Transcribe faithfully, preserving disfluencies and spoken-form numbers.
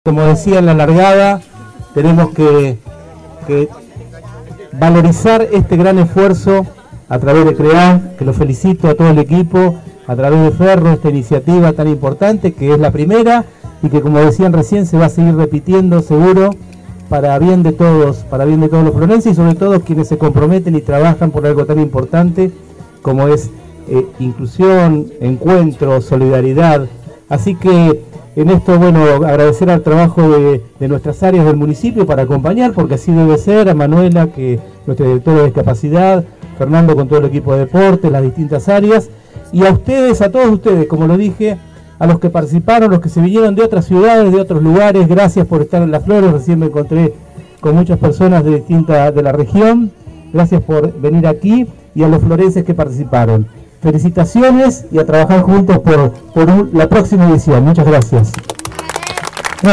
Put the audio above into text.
Como decía en la largada, tenemos que, que valorizar este gran esfuerzo a través de CREAF, que lo felicito a todo el equipo, a través de Ferro, esta iniciativa tan importante que es la primera y que, como decían recién, se va a seguir repitiendo seguro para bien de todos, para bien de todos los florenses y sobre todo quienes se comprometen y trabajan por algo tan importante como es eh, inclusión, encuentro, solidaridad. Así que en esto, bueno, agradecer al trabajo de, de nuestras áreas del municipio para acompañar, porque así debe ser, a Manuela, que nuestra directora de discapacidad, Fernando con todo el equipo de deporte, las distintas áreas, y a ustedes, a todos ustedes, como lo dije, a los que participaron, los que se vinieron de otras ciudades, de otros lugares, gracias por estar en Las Flores, recién me encontré con muchas personas de distintas de la región, gracias por venir aquí, y a los florenses que participaron. Felicitaciones y a trabajar juntos por, por un, la próxima edición. Muchas gracias.